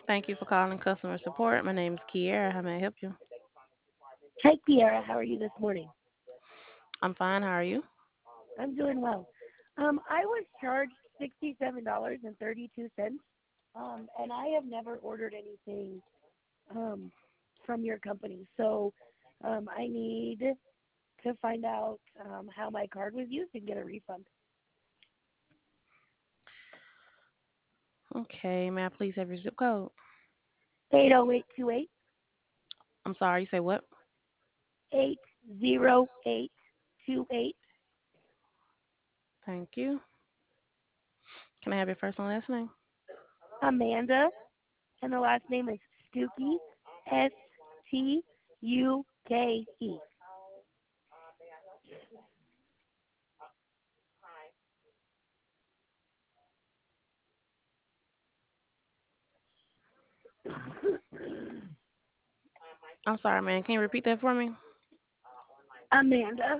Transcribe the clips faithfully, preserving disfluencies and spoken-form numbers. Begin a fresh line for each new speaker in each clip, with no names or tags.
Thank you for calling customer support. My name is Kiera. How may I help you?
Hi, Kiara. How are you this morning?
I'm fine. How are you?
I'm doing well. Um, I was charged sixty-seven dollars and thirty-two cents, um, and I have never ordered anything um, from your company. So um, I need to find out um, how my card was used and get a refund.
Okay. May I please have your zip code?
eight oh eight two eight
I'm sorry. You say what?
eight zero eight two eight.
Thank you. Can I have your first and last name?
Amanda, and the last name is Stuckey, S T U K E.
I'm sorry, man. Can you repeat that for me?
Amanda,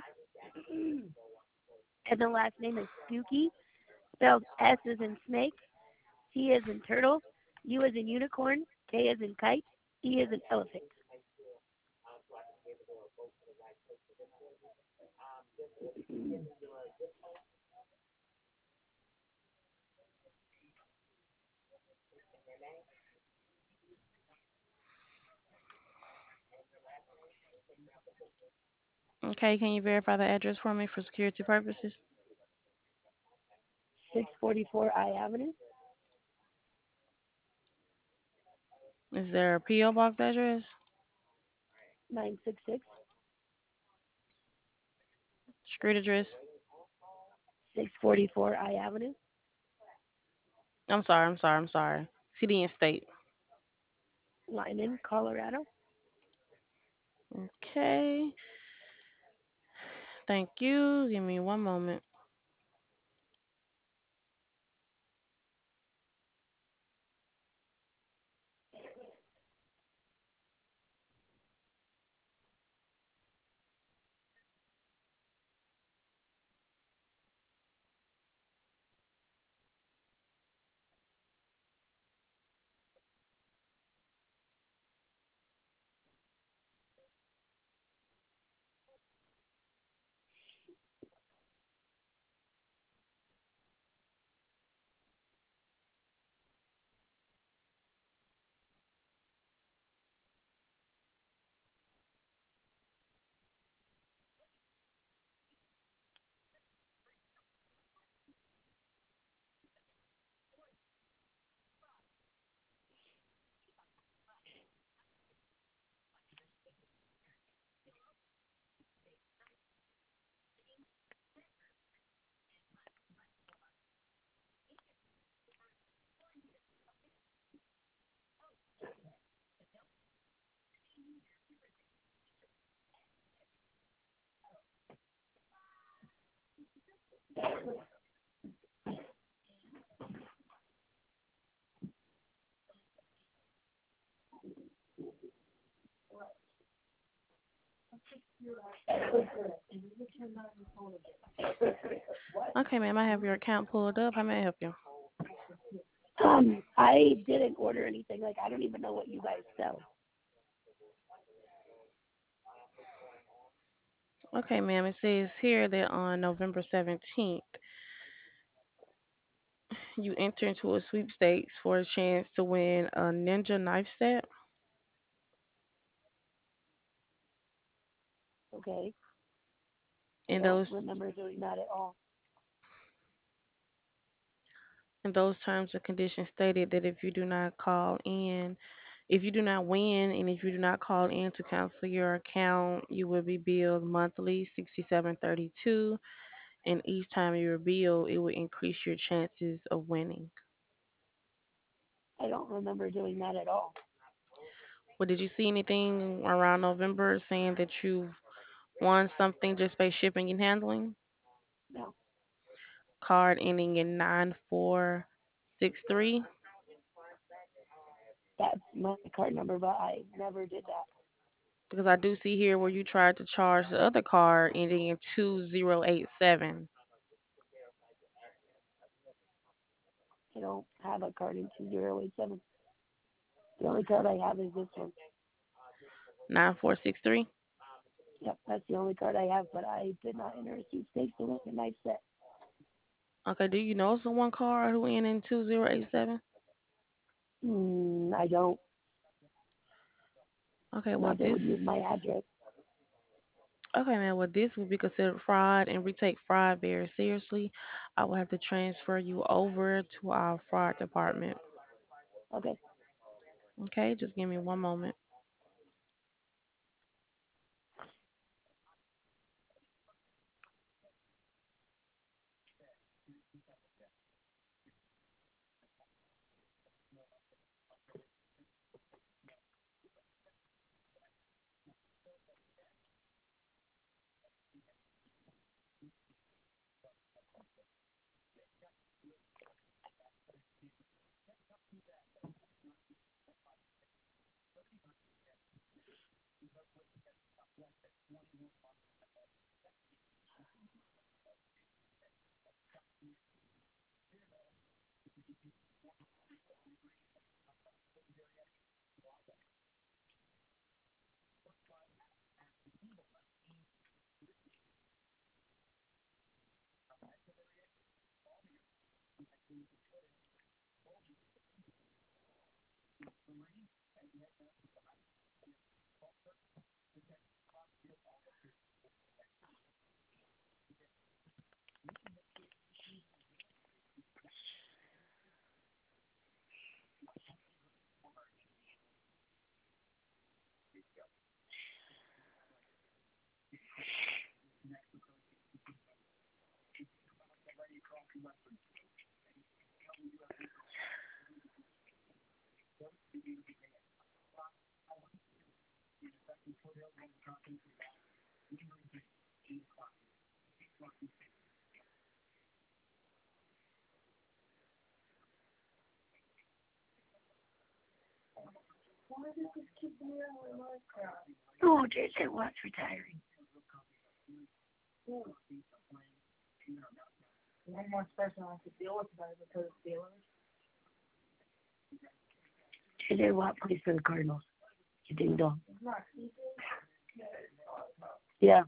and the last name is Stuckey, spelled S as in snake, T as in turtle, U as in unicorn, K as in kite, E as in elephant.
Okay. Can you verify the address for me for security purposes?
six forty-four I Avenue,
Is there a P O box address?
nine six six,
Street address?
six forty-four I Avenue,
I'm sorry. I'm sorry. I'm sorry. City and state.
Lyman, Colorado.
Okay. Thank you. Give me one moment. Okay, ma'am. I have your account pulled up. How may I help you?
Um, I didn't order anything. Like, I don't even know what you guys sell.
Okay, ma'am. It says here that on November seventeenth, you enter into a sweepstakes for a chance to win a Ninja knife set.
Okay. I
And
don't
those
remember doing that at all.
and those terms and conditions stated that if you do not call in, if you do not win, and if you do not call in to cancel your account, you will be billed monthly sixty-seven thirty-two. And each time you're billed, it will increase your chances of winning.
I don't remember doing that at all.
Well, did you see anything around November saying that you won something just by shipping and handling?
No,
Card ending in nine four six three.
that's my card number, but I never did that.
Because I do see here where you tried to charge the other card ending in two zero eight seven.
I don't have a card in two zero eight seven. The only card I have is this one.
Nine four six three.
Yep, that's the only card I have, but I did not enter a sweepstakes to win a nice set.
Okay, do you know someone card who end in two zero eight seven?
Mm, I don't.
Okay, well
Not that
this
would use my address.
okay man, well this would be considered fraud and we take fraud very seriously. I will have to transfer you over to our fraud department.
Okay.
Okay, just give me one moment.
Oh, Jason Watt's retiring. J J Watt plays for the Cardinals. You ding dong. Yeah.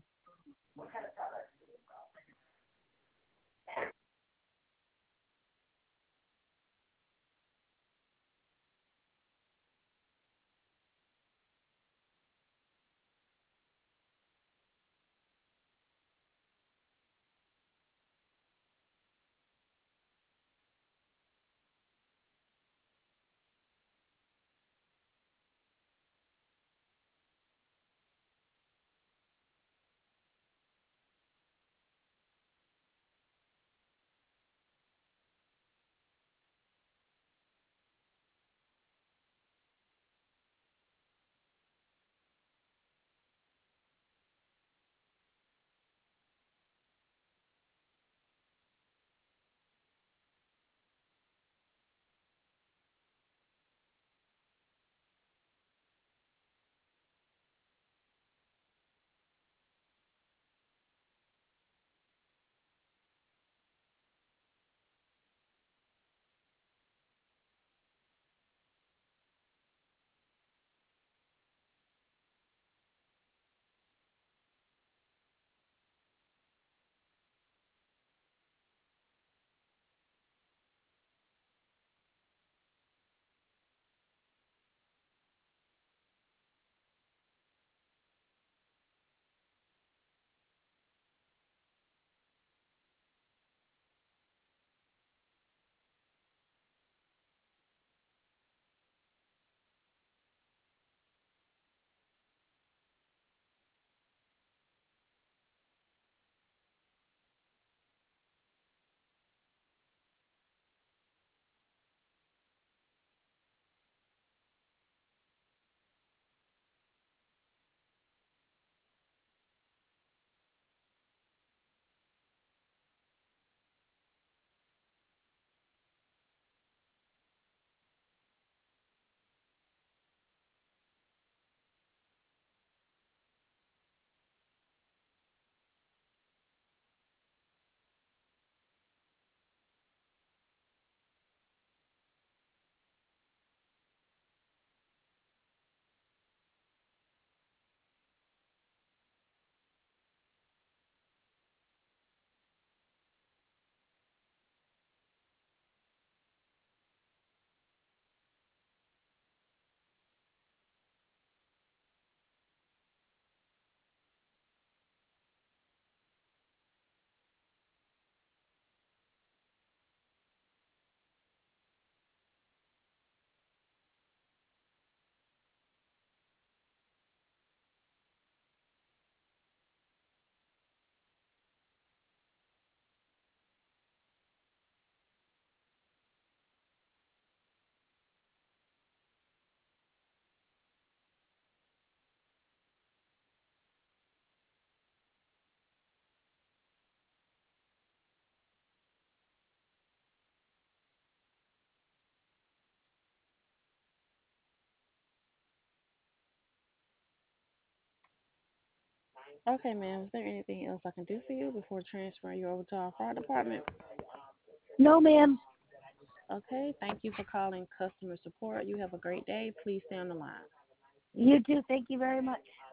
Okay, ma'am. Is there anything else I can do for you before transferring you over to our fraud department?
No, ma'am.
Okay, thank you for calling customer support. You have a great day. Please stay on the line.
You too. Thank you very much.